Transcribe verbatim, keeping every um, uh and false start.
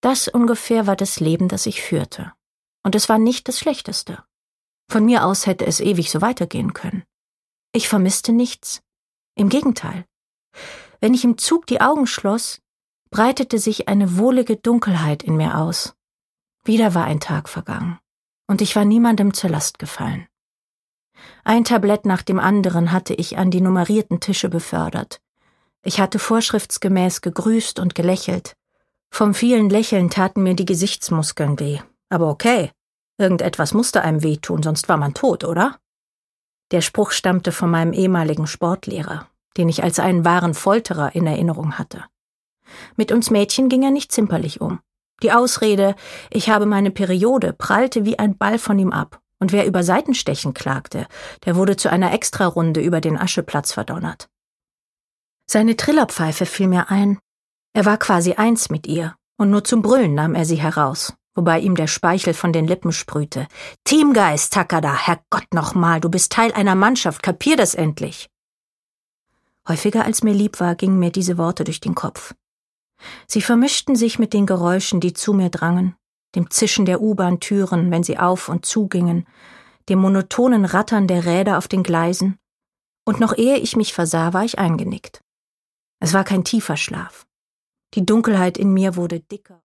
Das ungefähr war das Leben, das ich führte. Und es war nicht das Schlechteste. Von mir aus hätte es ewig so weitergehen können. Ich vermisste nichts. Im Gegenteil. Wenn ich im Zug die Augen schloss, breitete sich eine wohlige Dunkelheit in mir aus. Wieder war ein Tag vergangen. Und ich war niemandem zur Last gefallen. Ein Tablett nach dem anderen hatte ich an die nummerierten Tische befördert. Ich hatte vorschriftsgemäß gegrüßt und gelächelt. Vom vielen Lächeln taten mir die Gesichtsmuskeln weh. Aber okay, irgendetwas musste einem wehtun, sonst war man tot, oder? Der Spruch stammte von meinem ehemaligen Sportlehrer, den ich als einen wahren Folterer in Erinnerung hatte. Mit uns Mädchen ging er nicht zimperlich um. Die Ausrede, ich habe meine Periode, prallte wie ein Ball von ihm ab. Und wer über Seitenstechen klagte, der wurde zu einer Extrarunde über den Ascheplatz verdonnert. Seine Trillerpfeife fiel mir ein. Er war quasi eins mit ihr, und nur zum Brüllen nahm er sie heraus, wobei ihm der Speichel von den Lippen sprühte. Teamgeist, Takada, Herrgott nochmal, du bist Teil einer Mannschaft, kapier das endlich. Häufiger als mir lieb war, gingen mir diese Worte durch den Kopf. Sie vermischten sich mit den Geräuschen, die zu mir drangen, dem Zischen der U-Bahn-Türen, wenn sie auf und zugingen, dem monotonen Rattern der Räder auf den Gleisen, und noch ehe ich mich versah, war ich eingenickt. Es war kein tiefer Schlaf. Die Dunkelheit in mir wurde dicker.